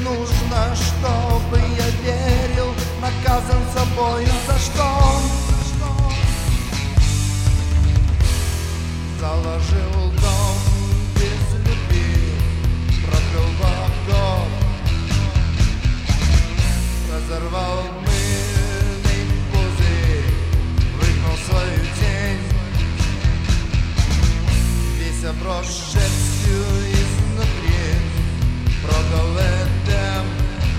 нужно, чтобы я верил, наказан собою за что? Заложил дом без любви, проклял богов, разорвал мыльный пузырь, выгнал свою тень, весь оброс шерстью изнутри, продал Эдем,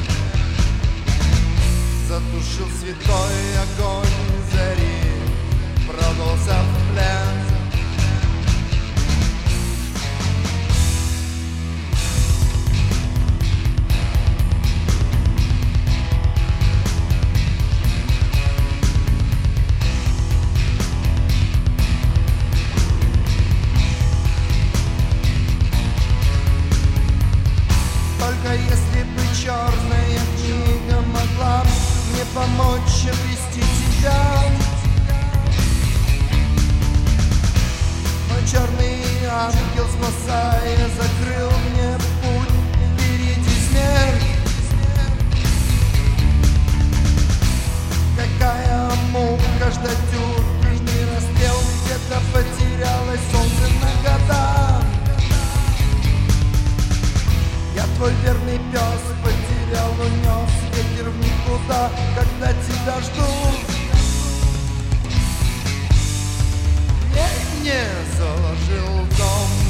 затушил святой огонь зари, продался в плен. Только если бы черная книга могла мне помочь обрести тебя, мой черный ангел, спасая, закрыл мне путь, впереди смерть. Какая мука ждать утренний расстрел, где-то потерялось солнце на года. Я твой верный пес, потерял, унес ветер в никуда, когда тебя жду. Не заложил дом